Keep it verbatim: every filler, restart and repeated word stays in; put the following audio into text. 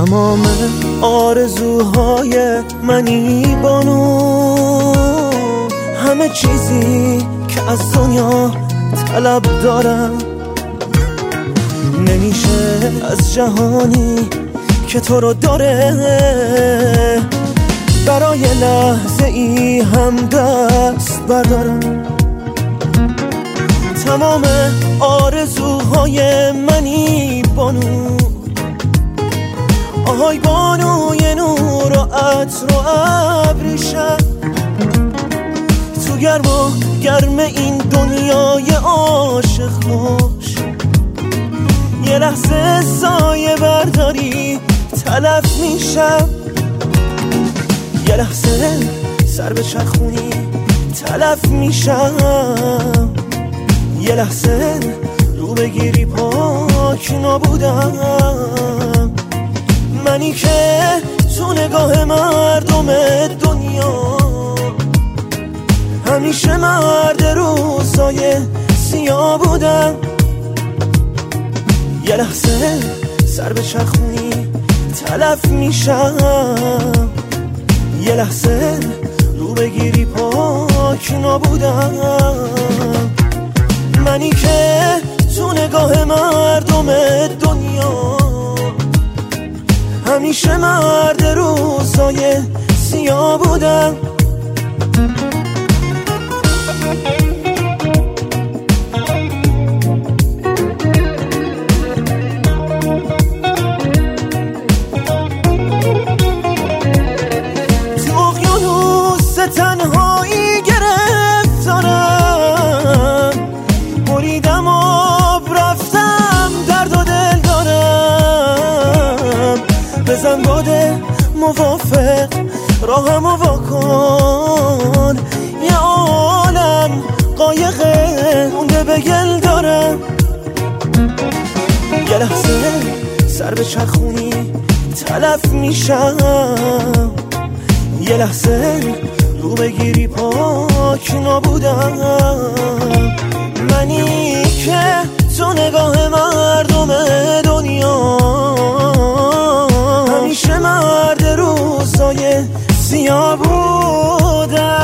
تمام آرزوهای منی بانو، همه چیزی که از دنیا طلب دارم. نمیشه از جهانی که تو رو داره برای لحظه ای هم دست بردارم. تمام آرزوهای منی بانو، آهای بانوی نور و عطر و ابریشم. تو گرم و گرم این دنیای عاشق باش، یه لحظه سایه برداری تلف میشم. یه لحظه سر به چرخونی تلف میشم. یه لحظه رو بگیری پاک نابودم. منی که تو نگاه مردم دنیا همیشه مرد روزای سیاه بودم. یه لحظه سر به چرخونی تلف میشم. یه لحظه رو بگیری پاک نابودم. منی که تو نگاه مردم دنیا همیشه مرد روزای سیاه بودم. تو اقیانوس تنهایی گرفتارم، بریدم آب رفتم درد و دل دارم. بزن باده موافق راهم و واکن، یه عالم قایقه مونده به گل دارم. یه لحظه سر به چرخونی تلف میشم. یه لحظه رو بگیری پاک نابودم. منی که تو نگاه مردم دنیا همیشه مرد روزای سیاه بودم.